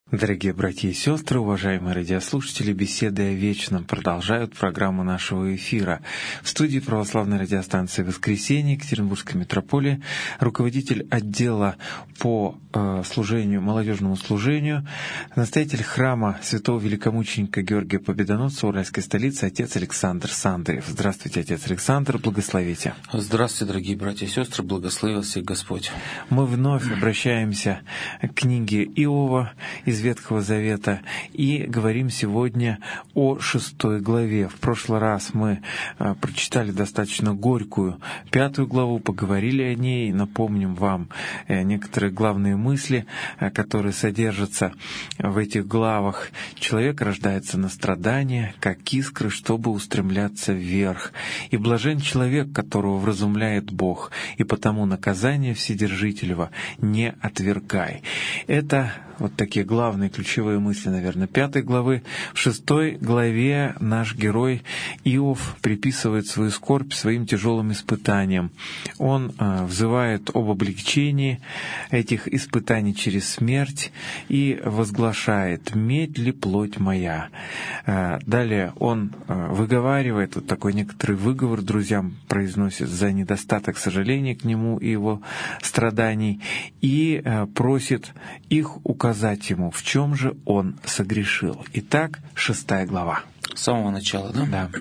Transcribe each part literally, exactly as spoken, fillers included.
Дорогие братья и сестры, уважаемые радиослушатели, беседы о вечном продолжают программу нашего эфира. В студии православной радиостанции «Воскресенье» Екатеринбургской митрополии руководитель отдела по э, служению, молодежному служению, настоятель храма святого великомученика Георгия Победоносца Уральской столицы, отец Александр Сандрев. Здравствуйте, отец Александр, благословите. Здравствуйте, дорогие братья и сестры, благослови вас всех Господь. Мы вновь обращаемся к книге Иова из Ветхого Завета и говорим сегодня о шестой главе. В прошлый раз мы а, прочитали достаточно горькую пятую главу, поговорили о ней, напомним вам э, некоторые главные мысли, э, которые содержатся в этих главах. Человек рождается на страдания, как искры, чтобы устремляться вверх. И блажен человек, которого вразумляет Бог, и потому наказание Вседержителева не отвергай. Это вот такие главные ключевые мысли, наверное, пятой главы. В шестой главе наш герой Иов приписывает свою скорбь своим тяжелым испытаниям. Он э, взывает об облегчении этих испытаний через смерть и возглашает: «Медь ли плоть моя?». Э, далее он э, выговаривает, вот такой некоторый выговор друзьям произносит за недостаток сожаления к нему и его страданий, и э, просит их указать ему, в чем же он согрешил. Итак, шестая глава. С самого начала, да? Да.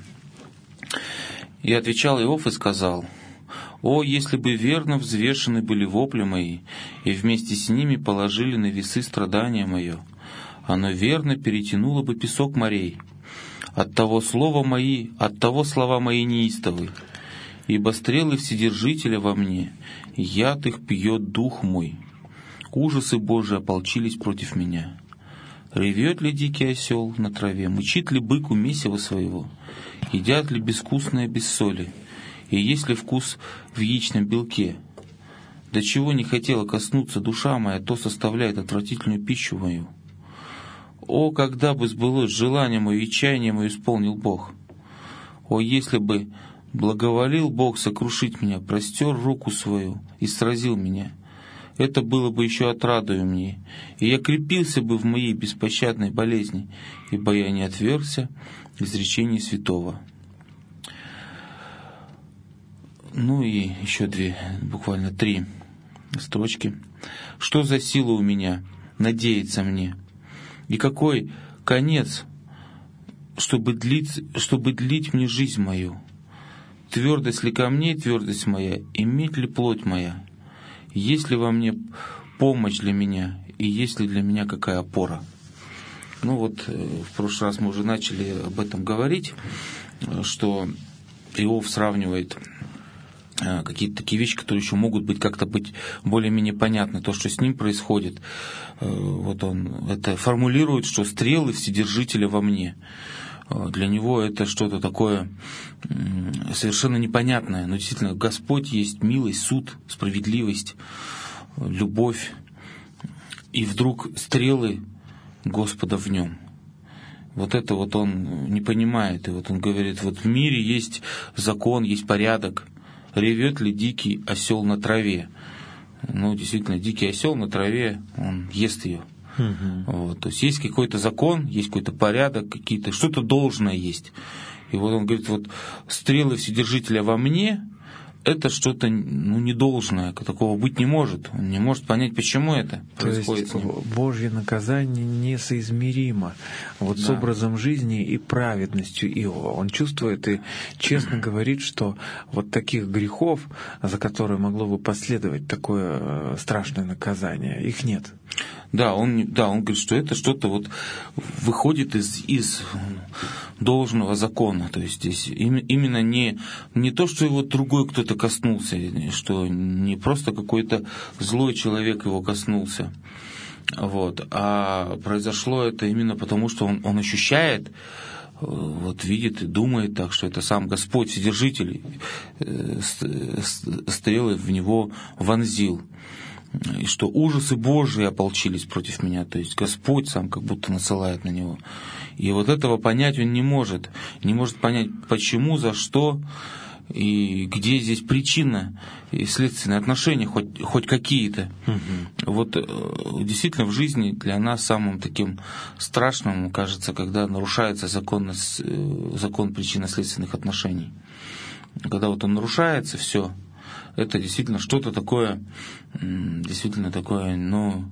«И отвечал Иов и сказал: О, если бы верно взвешены были вопли мои, и вместе с ними положили на весы страдания мое, оно верно перетянуло бы песок морей. От того слова мои, от того слова мои неистовы, ибо стрелы Вседержителя во мне, яд их пьет дух мой. Ужасы Божии ополчились против меня. Ревет ли дикий осел на траве, мычит ли бык у месива своего, едят ли безвкусное без соли, и есть ли вкус в яичном белке? До чего не хотела коснуться душа моя, то составляет отвратительную пищу мою. О, когда бы сбылось желание мое и чаяние мое исполнил Бог! О, если бы благоволил Бог сокрушить меня, простер руку свою и сразил меня! Это было бы еще отрадою мне, и я крепился бы в моей беспощадной болезни, ибо я не отвергся изречений святого». Ну и еще две, буквально три строчки. «Что за сила у меня надеяться мне? И какой конец, чтобы длить, чтобы длить мне жизнь мою? Твердость ли камней, твердость моя, и медь ли плоть моя? Есть ли во мне помощь для меня, и есть ли для меня какая опора?» Ну вот, в прошлый раз мы уже начали об этом говорить, что Иов сравнивает какие-то такие вещи, которые еще могут быть как-то быть более-менее понятны, то, что с ним происходит. Вот он это формулирует, что стрелы Вседержителя во мне. Для него это что-то такое совершенно непонятное. Но действительно, Господь есть милость, суд, справедливость, любовь. И вдруг стрелы Господа в нем. Вот это вот он не понимает. И вот он говорит, вот в мире есть закон, есть порядок. Ревет ли дикий осел на траве? Ну, действительно, дикий осел на траве, он ест ее. Uh-huh. Вот, то есть есть какой-то закон, есть какой-то порядок, какие-то, что-то должное есть. И вот он говорит, вот стрелы Вседержителя во мне, это что-то ну, недолжное, такого быть не может. Он не может понять, почему это то происходит есть с ним. Божье наказание несоизмеримо вот да. с образом жизни и праведностью Иова. Он чувствует и честно говорит, что вот таких грехов, за которые могло бы последовать такое страшное наказание, их нет. Да, он, да, он говорит, что это что-то вот выходит из, из должного закона. То есть здесь именно не, не то, что его другой кто-то коснулся, что не просто какой-то злой человек его коснулся, вот, а произошло это именно потому, что он, он ощущает, вот видит и думает так, что это сам Господь, Вседержитель, стрелы в него вонзил. И что ужасы Божии ополчились против меня, то есть Господь сам как будто насылает на него. И вот этого понять он не может, не может понять, почему, за что, И где здесь причина и следственные отношения, хоть, хоть какие-то. Угу. Вот действительно в жизни для нас самым таким страшным кажется, когда нарушается закон, закон причинно-следственных отношений. Когда вот он нарушается, все, это действительно что-то такое, действительно такое, ну,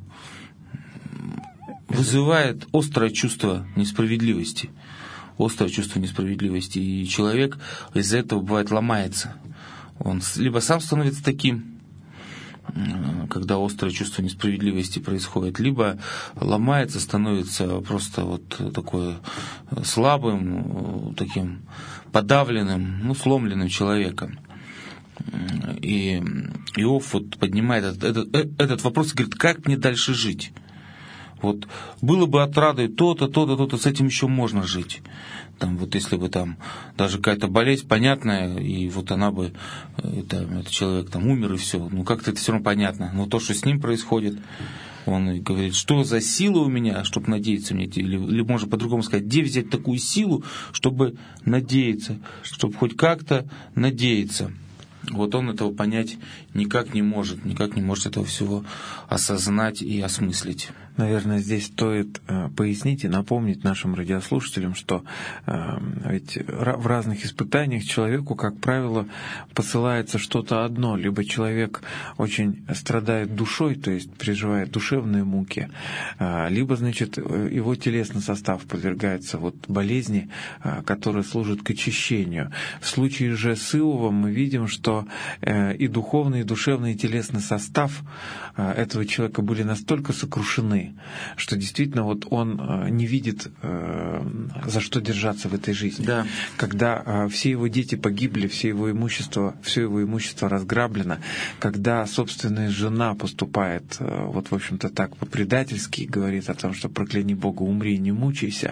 вызывает острое чувство несправедливости. Острое чувство несправедливости. И человек из-за этого, бывает, ломается. Он либо сам становится таким, когда острое чувство несправедливости происходит, либо ломается, становится просто вот такой слабым, таким подавленным, ну, сломленным человеком. И Иов вот поднимает этот, этот, этот вопрос и говорит, как мне дальше жить? Вот было бы отрадой то-то, то-то, то-то, с этим еще можно жить. Там, вот если бы там даже какая-то болезнь понятная, и вот она бы, это, этот человек там умер и все, ну как-то это все равно понятно. Но то, что с ним происходит, он говорит, что за сила у меня, чтобы надеяться мне, или, или можно по-другому сказать, где взять такую силу, чтобы надеяться, чтобы хоть как-то надеяться. Вот он этого понять никак не может, никак не может этого всего осознать и осмыслить. Наверное, здесь стоит э, пояснить и напомнить нашим радиослушателям, что э, ведь в разных испытаниях человеку, как правило, посылается что-то одно. Либо человек очень страдает душой, то есть переживает душевные муки, э, либо, значит, его телесный состав подвергается вот болезни, э, которая служит к очищению. В случае же с Иовом мы видим, что э, и духовный, и душевный, и телесный состав э, этого человека были настолько сокрушены, что действительно вот он не видит, за что держаться в этой жизни. Да. Когда все его дети погибли, все его имущество, все его имущество разграблено, когда собственная жена поступает, вот в общем-то так по-предательски, говорит о том, что прокляни Бога, умри и не мучайся,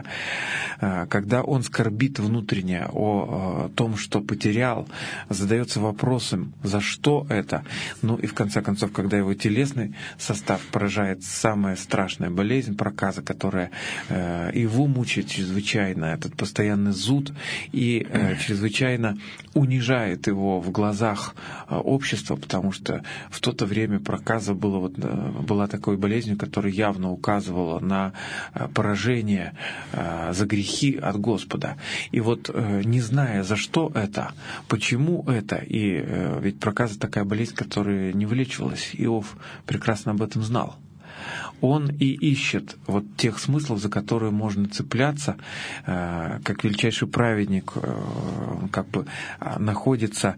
когда он скорбит внутренне о том, что потерял, задается вопросом, за что это, ну и в конце концов, когда его телесный состав поражает самое страшное, болезнь проказа, которая э, его мучает чрезвычайно, этот постоянный зуд, и э, чрезвычайно унижает его в глазах э, общества, потому что в то время проказа было, вот, э, была такой болезнью, которая явно указывала на э, поражение э, за грехи от Господа. И вот э, не зная, за что это, почему это, и э, ведь проказа такая болезнь, которая не вылечивалась, Иов прекрасно об этом знал. Он и ищет вот тех смыслов, за которые можно цепляться, как величайший праведник как бы находится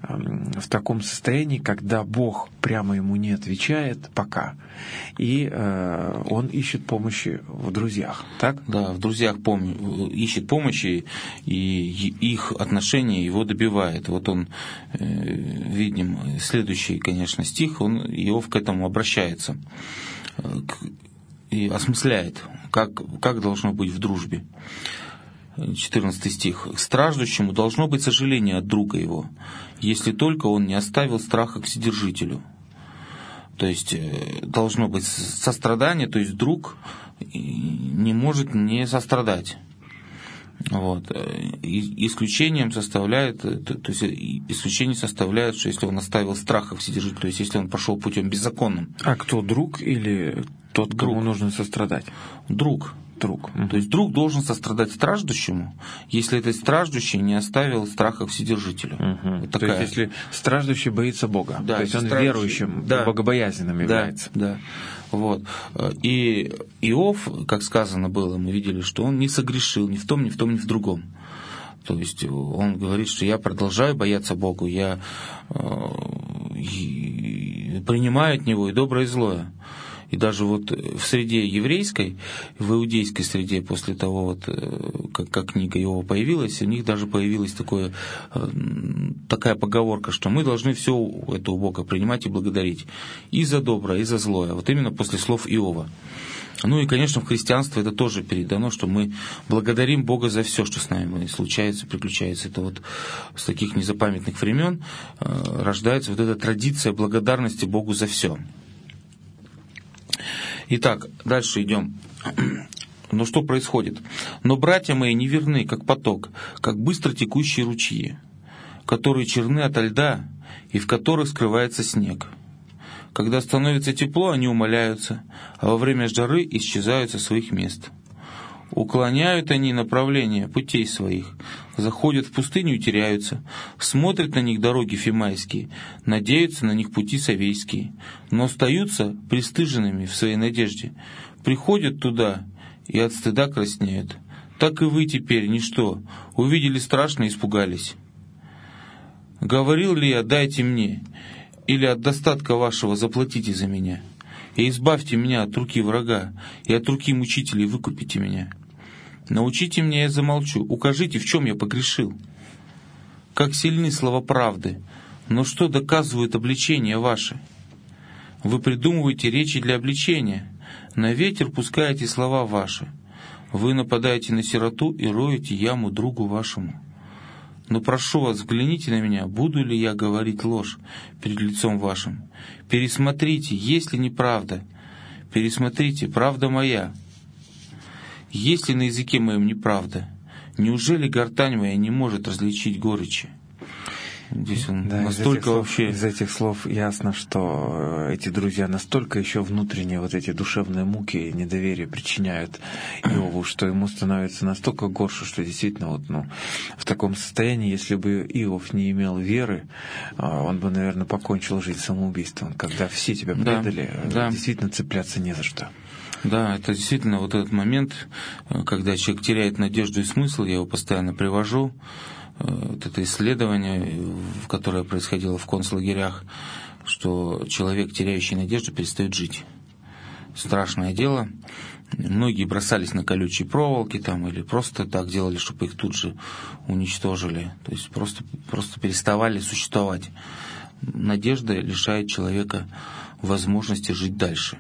в таком состоянии, когда Бог прямо ему не отвечает пока, и он ищет помощи в друзьях, так? Да, в друзьях пом- ищет помощи, и их отношения его добивает. Вот он, видим, следующий, конечно, стих, он, Иов к этому обращается и осмысляет, как, как должно быть в дружбе. четырнадцатый стих. «К страждущему должно быть сожаление от друга его, если только он не оставил страха к вседержителю». То есть должно быть сострадание, то есть друг не может не сострадать. Вот. И исключением составляет, то есть исключение составляет, что если он оставил страх вседержителю, то есть если он пошел путем беззаконным. А кто, друг или тот, друг. Кому нужно сострадать? Друг. Друг. То есть друг должен сострадать страждущему, если этот страждущий не оставил страха вседержителю. Угу. Вот такая... То есть если страждущий боится Бога, да, то есть он страждущий... верующим, да. богобоязненным является. Да, да. Вот. И Иов, как сказано было, мы видели, что он не согрешил ни в том, ни в том, ни в другом. То есть он говорит, что я продолжаю бояться Богу, я э, принимаю от Него и доброе, и злое. И даже вот в среде еврейской, в иудейской среде, после того, вот, как, как книга Иова появилась, у них даже появилась такое, такая поговорка, что мы должны все это у Бога принимать и благодарить. И за доброе, и за злое. Вот именно после слов Иова. Ну и, конечно, в христианстве это тоже передано, что мы благодарим Бога за все, что с нами случается, приключается. Это вот с таких незапамятных времен рождается вот эта традиция благодарности Богу за все. Итак, дальше идем. Но что происходит? «Но братья мои неверны, как поток, как быстро текущие ручьи. которые черны ото льда и в которых скрывается снег. Когда становится тепло, они умаляются, а во время жары исчезают со своих мест. Уклоняют они направление путей своих, заходят в пустыню и теряются, смотрят на них дороги фимайские, надеются на них пути совейские, но остаются пристыженными в своей надежде, приходят туда и от стыда краснеют. Так и вы теперь ничто, увидели страшно и испугались. Говорил ли я: дайте мне, или от достатка вашего заплатите за меня? И избавьте меня от руки врага, и от руки мучителей выкупите меня. Научите меня, я замолчу, укажите, в чем я погрешил. Как сильны слова правды, но что доказывают обличения ваши? Вы придумываете речи для обличения, на ветер пускаете слова ваши. Вы нападаете на сироту и роете яму другу вашему. Но прошу вас, взгляните на меня, буду ли я говорить ложь перед лицом вашим. Пересмотрите, есть ли неправда. Пересмотрите, правда моя. Есть ли на языке моем неправда? Неужели гортань моя не может различить горечи? Здесь он да, настолько из слов, вообще... Из этих слов ясно, что эти друзья настолько еще внутренние вот эти душевные муки и недоверие причиняют Иову, что ему становится настолько горше, что действительно вот, ну, в таком состоянии, если бы Иов не имел веры, он бы, наверное, покончил жизнь самоубийством. Когда все тебя предали, да, действительно цепляться не за что. Да, это действительно вот этот момент, когда человек теряет надежду и смысл, я его постоянно привожу. Вот это исследование, которое происходило в концлагерях, что человек, теряющий надежду, перестает жить. Страшное дело. Многие бросались на колючие проволоки там, или просто так делали, чтобы их тут же уничтожили. То есть просто, просто переставали существовать. Надежда лишает человека возможности жить дальше.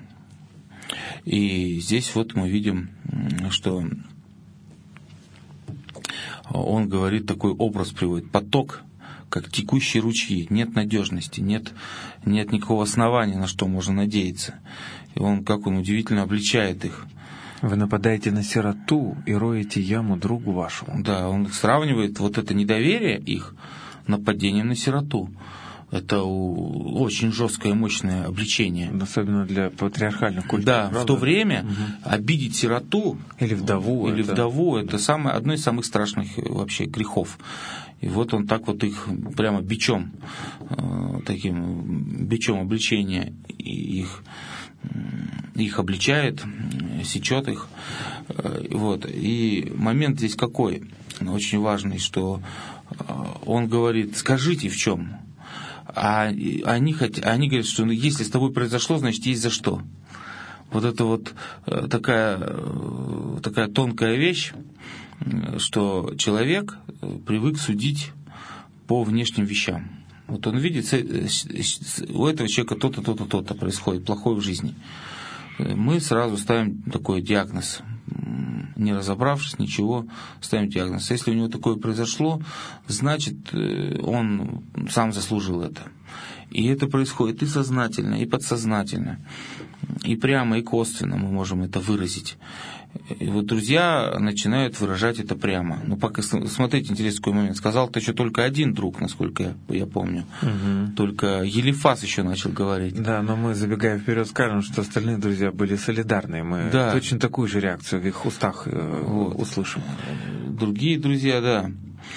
И здесь вот мы видим, что он говорит, такой образ приводит: поток, как текущие ручьи, нет надежности, нет, нет никакого основания, на что можно надеяться. И он, как он удивительно обличает их. Вы нападаете на сироту и роете яму другу вашему. Да, он сравнивает вот это недоверие их нападением на сироту. Это очень жесткое, мощное обличение. Особенно для патриархальных культур. Да, правда? В то время угу. обидеть сироту или вдову, или это... вдову, это самое, одно из самых страшных вообще грехов. И вот он так вот их прямо бичом, таким бичом обличения их, их обличает, сечет их. Вот. И момент здесь какой? Очень важный, что он говорит: скажите, в чем? А они, хотят, они говорят, что если с тобой произошло, значит, есть за что. Вот это вот такая, такая тонкая вещь, что человек привык судить по внешним вещам. Вот он видит, у этого человека то-то, то-то, то-то происходит плохое в жизни. Мы сразу ставим такой диагноз. Не разобравшись, ничего, ставим диагноз. Если у него такое произошло, значит, он сам заслужил это. И это происходит и сознательно, и подсознательно, и прямо, и косвенно мы можем это выразить. И вот друзья начинают выражать это прямо. Ну, пока, смотрите, интересный такой момент. Сказал-то еще только один друг, насколько я, я помню. Угу. Только Елифас еще начал говорить. Да, но мы, забегая вперед, скажем, что остальные друзья были солидарны. Мы да. точно такую же реакцию в их устах вот. услышим. Другие друзья, да,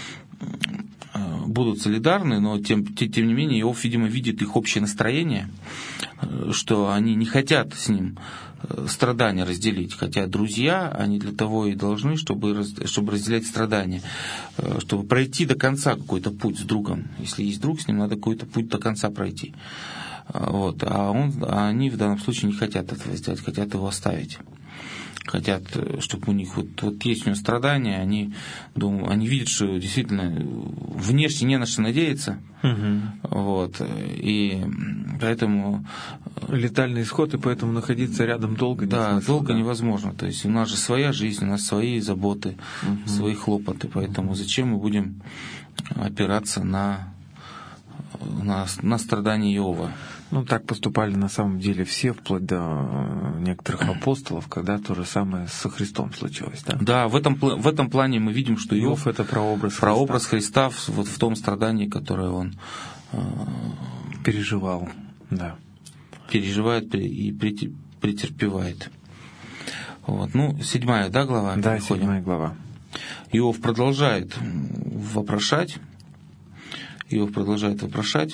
будут солидарны, но тем, тем не менее Иов, видимо, видит их общее настроение, что они не хотят с ним страдания разделить, хотя друзья, они для того и должны, чтобы, чтобы разделять страдания, чтобы пройти до конца какой-то путь с другом. Если есть друг, с ним надо какой-то путь до конца пройти. Вот. А, он, а они в данном случае не хотят этого сделать, хотят его оставить. Хотят, чтобы у них вот, вот есть у него страдания, они, думают, они видят, что действительно внешне не на что надеяться. Угу. Вот. И поэтому... Летальный исход, и поэтому находиться рядом долго не Да, смысл, долго да. невозможно. То есть у нас же своя жизнь, у нас свои заботы, угу. свои хлопоты. Поэтому зачем мы будем опираться на, на, на страдания Иова? Ну, так поступали на самом деле все, вплоть до некоторых апостолов, когда то же самое со Христом случилось, да? Да, в этом, в этом плане мы видим, что Иов, Иов — это прообраз Христа. прообраз Христа в, вот в том страдании, которое он э, переживал, да. переживает и претерпевает. Вот. Ну, седьмая, да, глава? Да, переходим. седьмая глава. Иов продолжает вопрошать. Иов продолжает вопрошать.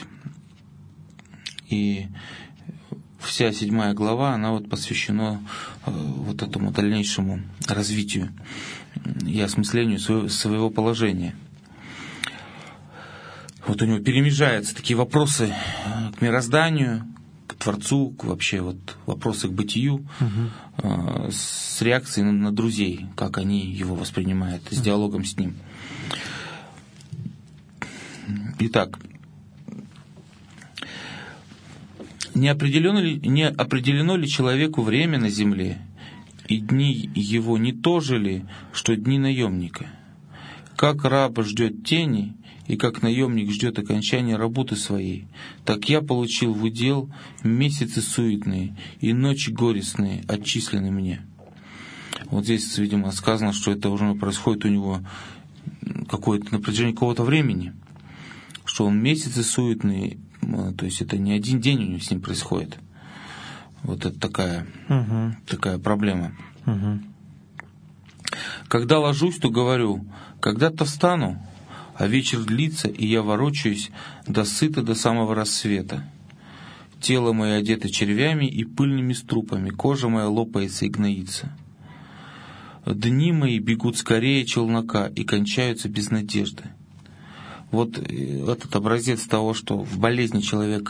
И вся седьмая глава, она вот посвящена э, вот этому дальнейшему развитию и осмыслению своего, своего положения. Вот у него перемежаются такие вопросы к мирозданию, к Творцу, к вообще вот вопросы к бытию, угу. э, с реакцией на, на друзей, как они его воспринимают, с диалогом с ним. Итак, Не определено ли, не определено ли человеку время на земле, и дни его не то же ли, что дни наемника? Как раб ждет тени, и как наемник ждет окончания работы своей, так я получил в удел месяцы суетные, и ночи горестные отчислены мне. Вот здесь, видимо, сказано, что это уже происходит у него какое-то, на протяжении какого-то времени, что он месяцы суетные, то есть это не один день у него с ним происходит. Вот это такая, угу. такая проблема. Угу. Когда ложусь, то говорю, когда-то встану, а вечер длится, и я ворочаюсь до сыта до самого рассвета. Тело мое одето червями и пыльными струпами, кожа моя лопается и гноится. Дни мои бегут скорее челнока и кончаются без надежды. Вот этот образец того, что в болезни человек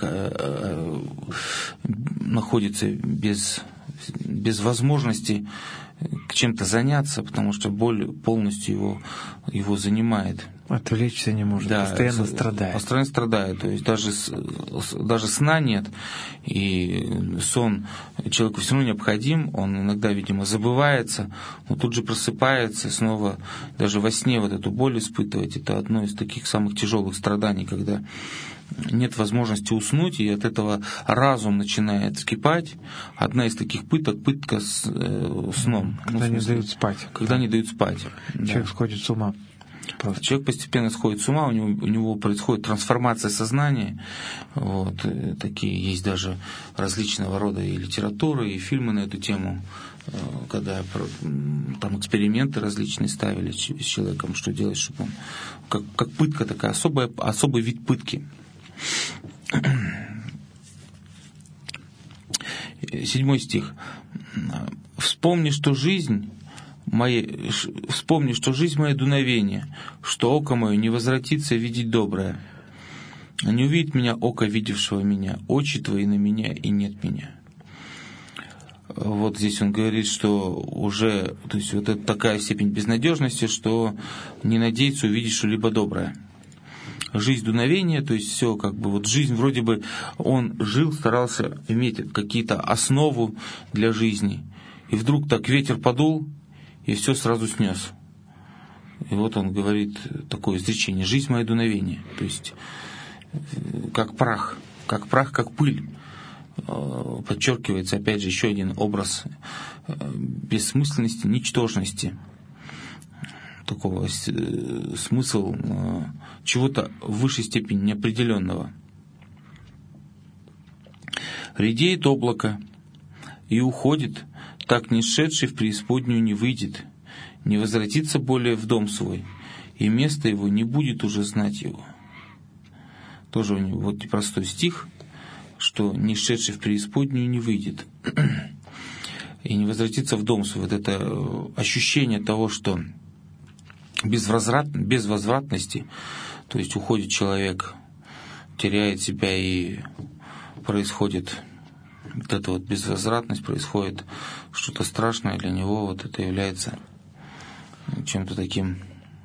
находится без, без возможности к чем-то заняться, потому что боль полностью его, его занимает. Отвлечься не может, да, постоянно страдает. Постоянно страдает, то есть даже, даже сна нет, и сон человеку все равно необходим, он иногда, видимо, забывается, но тут же просыпается, снова даже во сне вот эту боль испытывать. Это одно из таких самых тяжелых страданий, когда нет возможности уснуть, и от этого разум начинает вскипать. Одна из таких пыток — пытка с, э, сном. Когда ну, не дают спать. Когда не дают спать. Человек да. сходит с ума. Просто. Человек постепенно сходит с ума, у него, у него происходит трансформация сознания. Вот. Такие есть даже различного рода и литературы, и фильмы на эту тему, когда там эксперименты различные ставили с человеком, что делать, чтобы он... Как, как пытка такая, особая, особый вид пытки. Седьмой стих. «Вспомни, что жизнь... Мои, вспомни, что жизнь моя дуновение, что око мое не возвратится видеть доброе. Не увидит меня око, видевшего меня, очи твои на меня, и нет меня». Вот здесь он говорит, что уже, то есть вот это такая степень безнадежности, что не надеется увидеть что-либо доброе. Жизнь дуновения, то есть все как бы, вот жизнь вроде бы он жил, старался иметь какие-то основу для жизни, и вдруг так ветер подул, и все сразу снес. И вот он говорит такое изречение: «Жизнь моя дуновение». То есть как прах, как прах, как пыль. Подчеркивается, опять же, еще один образ бессмысленности, ничтожности. Такого смысл чего-то в высшей степени неопределенного. «Редеет облако и уходит, так не шедший в преисподнюю не выйдет, не возвратится более в дом свой, и место его не будет уже знать его». Тоже у него вот непростой стих, что не шедший в преисподнюю не выйдет, и не возвратится в дом свой. Вот это ощущение того, что безвозврат, безвозвратности, то есть уходит человек, теряет себя, и происходит вот эта вот безвозвратность, происходит что-то страшное для него, вот это является чем-то таким...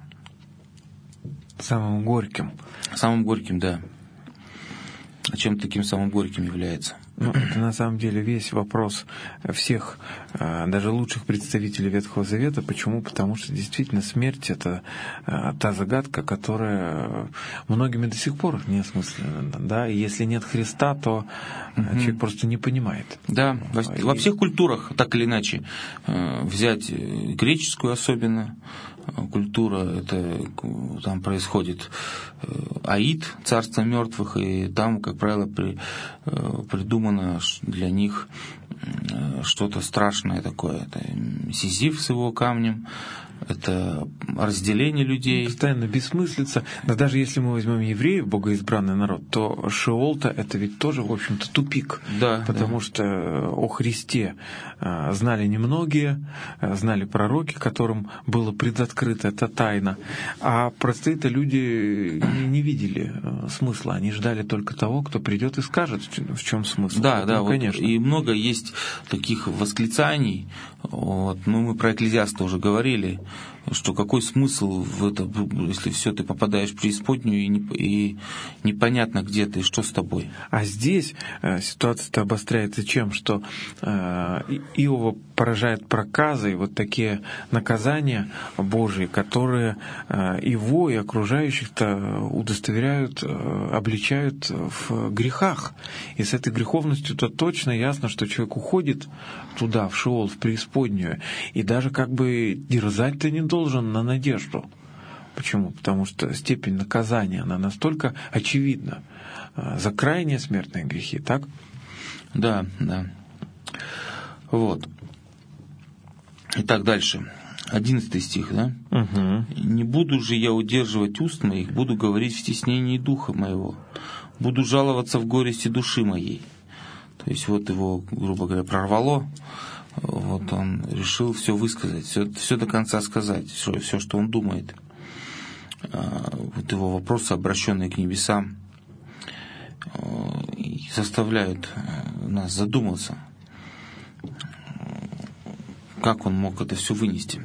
Самым горьким. Самым горьким, да. Чем-то таким самым горьким является. Ну, это на самом деле весь вопрос всех, даже лучших представителей Ветхого Завета. Почему? Потому что действительно смерть — это та загадка, которая многими до сих пор не осмыслена. Да? И если нет Христа, то угу. человек просто не понимает. Да, во, И... во всех культурах, так или иначе, взять греческую особенно, культура, это там происходит Аид, царство мертвых, и там, как правило, при, придумано для них что-то страшное такое. Это Сизиф с его камнем, это разделение людей. Постоянно бессмыслица. Да даже если мы возьмем евреев, богоизбранный народ, то Шеол-то это ведь тоже, в общем-то, тупик. Да, потому да. что о Христе знали немногие, знали пророки, которым было предоткрыто эта тайна. А простые-то люди не видели смысла. Они ждали только того, кто придет и скажет, в чем смысл. Да, Поэтому, да, вот, конечно. И много есть таких восклицаний. Вот, ну, мы про Экклезиаста уже говорили, что какой смысл в этом, если все ты попадаешь в преисподнюю и, не, и непонятно, где ты, что с тобой. А здесь э, ситуация-то обостряется чем? Что э, Иова поражает проказой вот такие наказания Божьи, которые э, его и окружающих-то удостоверяют, э, обличают в грехах. И с этой греховностью-то точно ясно, что человек уходит туда, в Шеол, в преисподнюю, и даже как бы дерзать-то не должен на надежду. Почему? Потому что степень наказания, она настолько очевидна за крайние смертные грехи, так? Да, да. Вот. Итак, дальше. Одиннадцатый стих, да? Угу. «Не буду же я удерживать уст моих, буду говорить в стеснении духа моего, буду жаловаться в горести души моей». То есть вот его, грубо говоря, прорвало, вот он решил все высказать, все, все до конца сказать, все, все, что он думает. Вот его вопросы, обращенные к небесам, заставляют нас задуматься, как он мог это все вынести.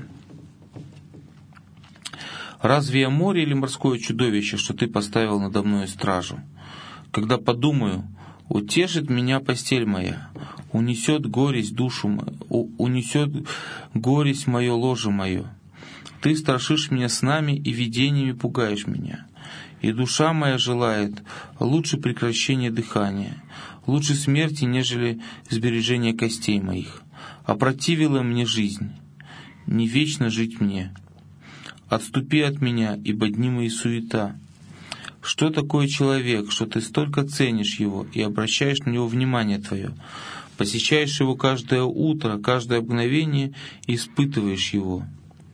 «Разве я море или морское чудовище, что ты поставил надо мною стражу? Когда подумаю, утешит меня постель моя, унесет горесть душу мою, унесет горесть мое ложе мое. Ты страшишь меня снами и видениями пугаешь меня. И душа моя желает лучше прекращения дыхания, лучше смерти, нежели сбережения костей моих. Опротивила мне жизнь, не вечно жить мне. Отступи от меня, ибо дни мои суета. Что такое человек, что ты столько ценишь его и обращаешь на него внимание твое, посещаешь его каждое утро, каждое мгновение и испытываешь его?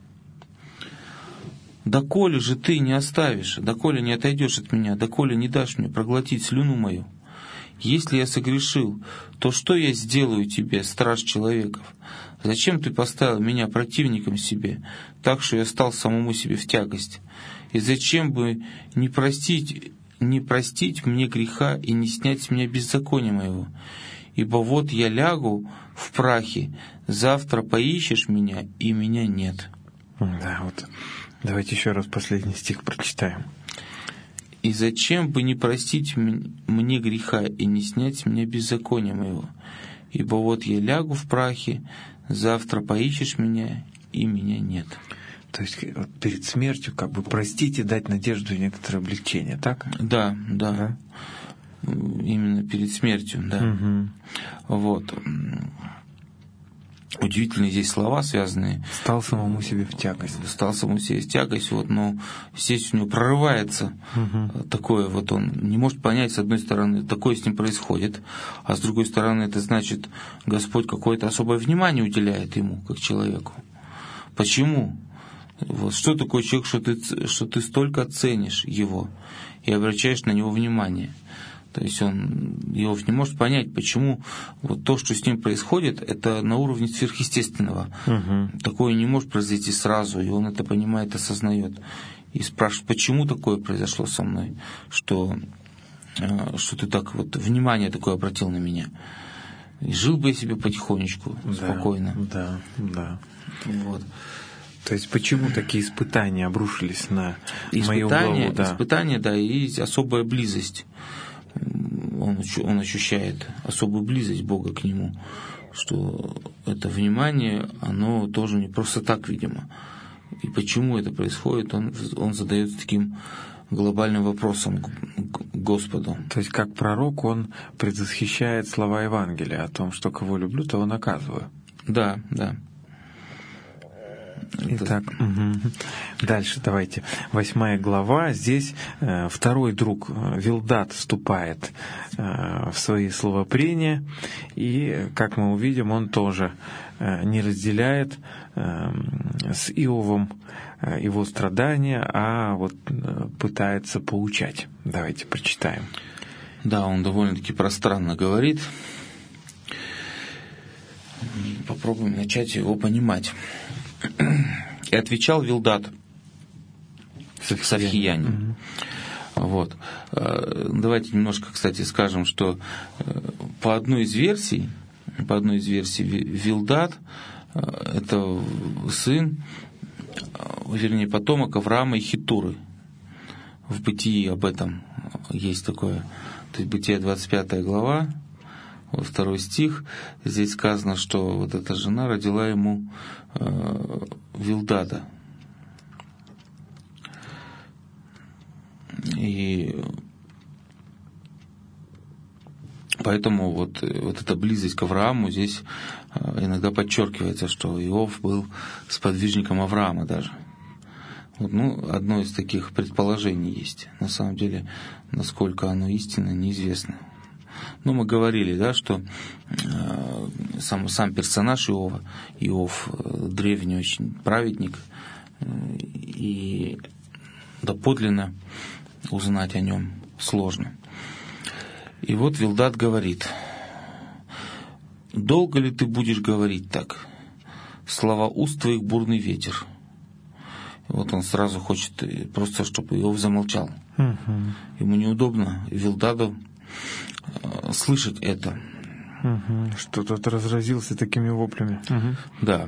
Доколе же ты не оставишь, доколе не отойдешь от меня, доколе не дашь мне проглотить слюну мою? Если я согрешил, то что я сделаю тебе, страж человеков? Зачем ты поставил меня противником себе, так что я стал самому себе в тягость? И зачем бы не простить, не простить мне греха и не снять с меня беззакония моего? Ибо вот я лягу в прахе, завтра поищешь меня, и меня нет». Да, вот. Давайте еще раз последний стих прочитаем. «И зачем бы не простить мне греха и не снять с меня беззакония моего? Ибо вот я лягу в прахе, завтра поищешь меня, и меня нет». То есть вот перед смертью как бы простить и дать надежду и некоторое облегчение, так? Да, да. да? Именно перед смертью, да. Угу. Вот. Удивительные здесь слова, связанные. Стал самому себе в тягость. Стал самому себе в тягость, вот, но здесь у него прорывается угу. такое, вот он не может понять, с одной стороны, такое с ним происходит, а с другой стороны, это значит, Господь какое-то особое внимание уделяет ему, как человеку. Почему? Вот, что такое человек, что ты, что ты столько ценишь его и обращаешь на него внимание? То есть он его не может понять, почему вот то, что с ним происходит, это на уровне сверхъестественного. Угу. Такое не может произойти сразу, и он это понимает, осознает. И спрашивает, почему такое произошло со мной, что, что ты так вот внимание такое обратил на меня. И жил бы я себе потихонечку, да, спокойно. Да, да. Вот. То есть почему такие испытания обрушились на испытания, мою голову? Да. Испытания, да, и особая близость. он, он ощущает особую близость Бога к нему, что это внимание, оно тоже не просто так, видимо. И почему это происходит, он, он задается таким глобальным вопросом к Господу. То есть, как пророк, он предвосхищает слова Евангелия о том, что кого люблю, того наказываю. Да, да. Итак, это... угу. Дальше давайте. Восьмая глава. Здесь э, второй друг Вилдад вступает э, в свои словопрения, и, как мы увидим, он тоже э, не разделяет э, с Иовом э, его страдания, а вот э, пытается поучать. Давайте прочитаем. Да, он довольно-таки пространно говорит. Попробуем начать его понимать. И отвечал Вилдад Савхиянин. Угу. Вот. Давайте немножко, кстати, скажем, что по одной из версий, по одной из версий Вилдад это сын, вернее, потомок Авраама и Хитуры. В Бытии об этом есть такое. То есть Бытие двадцать пятая глава, вот второй стих, здесь сказано, что вот эта жена родила ему э, Вилдада. И поэтому вот, вот эта близость к Аврааму здесь иногда подчеркивается, что Иов был сподвижником Авраама даже. Вот, ну, одно из таких предположений есть. На самом деле, насколько оно истинно, неизвестно. Ну, мы говорили, да, что э, сам, сам персонаж Иова, Иов, э, древний очень праведник, э, и доподлинно узнать о нем сложно. И вот Вилдад говорит: «Долго ли ты будешь говорить так? Слова уст твоих бурный ветер». И вот он сразу хочет просто, чтобы Иов замолчал. Угу. Ему неудобно Вилдаду слышать это. Угу. Что тот разразился такими воплями. Угу. Да.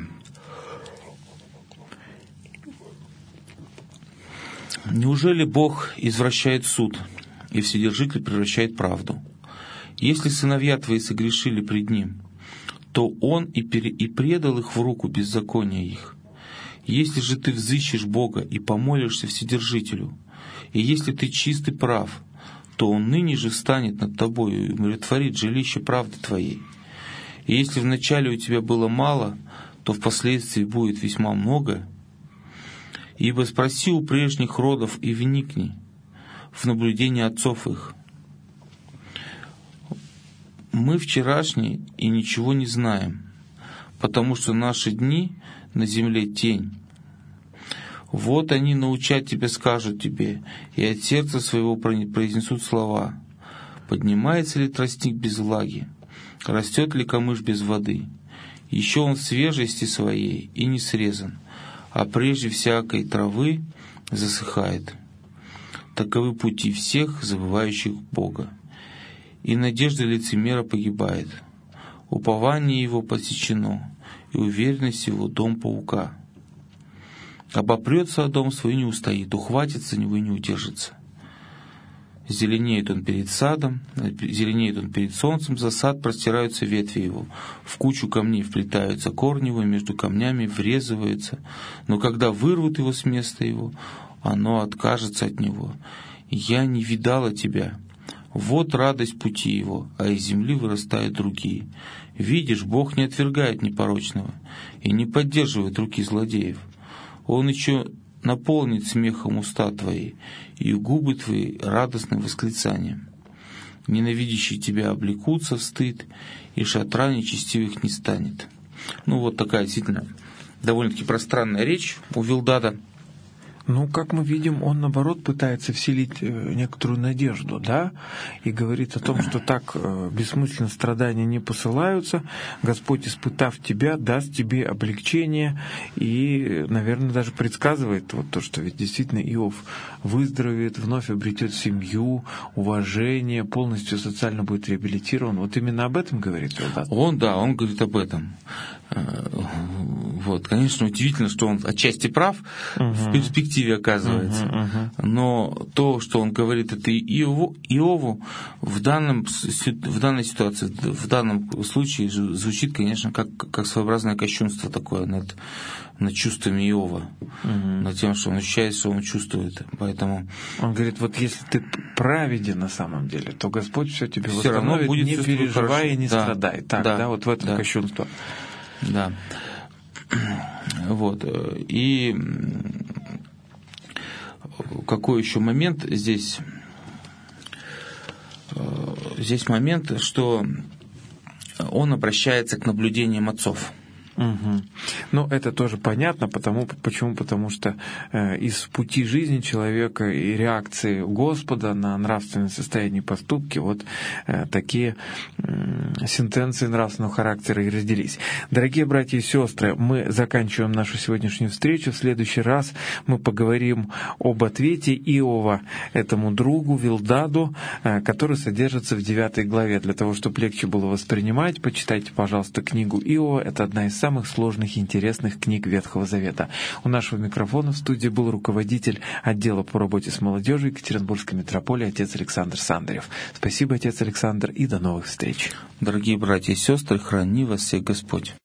«Неужели Бог извращает суд, и Вседержитель превращает правду? Если сыновья твои согрешили пред Ним, то Он и, пере... и предал их в руку беззакония их. Если же ты взыщешь Бога и помолишься Вседержителю, и если ты чист и прав, то Он ныне же встанет над тобою и умиротворит жилище правды твоей. И если вначале у тебя было мало, то впоследствии будет весьма много. Ибо спроси у прежних родов и вникни в наблюдение отцов их. Мы вчерашние и ничего не знаем, потому что наши дни на земле тень. Вот они научать тебя, скажут тебе, и от сердца своего произнесут слова. Поднимается ли тростник без влаги? Растет ли камыш без воды? Еще он в свежести своей и не срезан, а прежде всякой травы засыхает. Таковы пути всех, забывающих Бога. И надежда лицемера погибает. Упование его посечено, и уверенность его дом паука. Обопрется о дом свой, не устоит, ухватится него и не удержится. Зеленеет он перед садом, зеленеет он перед солнцем, за сад простираются ветви его, в кучу камней вплетаются корни его, между камнями врезываются, но когда вырвут его с места его, оно откажется от него. Я не видала тебя. Вот радость пути его, а из земли вырастают другие. Видишь, Бог не отвергает непорочного и не поддерживает руки злодеев. Он еще наполнит смехом уста твои, и губы твои радостным восклицанием. Ненавидящие тебя облекутся в стыд, и шатра нечестивых не станет». Ну, вот такая действительно довольно-таки пространная речь у Вилдада. Ну, как мы видим, он, наоборот, пытается вселить некоторую надежду, да, и говорит о том, что так бессмысленно страдания не посылаются, Господь, испытав тебя, даст тебе облегчение, и, наверное, даже предсказывает вот то, что ведь действительно Иов выздоровеет, вновь обретет семью, уважение, полностью социально будет реабилитирован. Вот именно об этом говорит Вилдад? Он, да, он говорит об этом. Вот, конечно, удивительно, что он отчасти прав. Угу. В перспективе позитиве, оказывается. Uh-huh, uh-huh. Но то, что он говорит это Иову, Иову в, данном, в данной ситуации, в данном случае звучит, конечно, как, как своеобразное кощунство такое над, над чувствами Иова, uh-huh. над тем, что он ощущает, что он чувствует. Поэтому он говорит, вот если ты праведен на самом деле, то Господь все тебе все восстановит, будет не переживай и не да. страдай. Так, да, да, вот в этом да. кощунство. Да. Вот. И какой еще момент здесь? Здесь момент, что он обращается к наблюдениям отцов. Угу. Ну, это тоже понятно, потому, почему? Потому что э, из пути жизни человека и реакции Господа на нравственное состояние и поступки вот э, такие э, сентенции нравственного характера и родились. Дорогие братья и сестры, мы заканчиваем нашу сегодняшнюю встречу. В следующий раз мы поговорим об ответе Иова этому другу Вилдаду, э, который содержится в девятой главе. Для того, чтобы легче было воспринимать, почитайте, пожалуйста, книгу Иова. Это одна из самых сложных и интересных книг Ветхого Завета. У нашего микрофона в студии был руководитель отдела по работе с молодежью Екатеринбургской митрополии отец Александр Сандарев. Спасибо, отец Александр, и до новых встреч. Дорогие братья и сестры, храни вас всех Господь.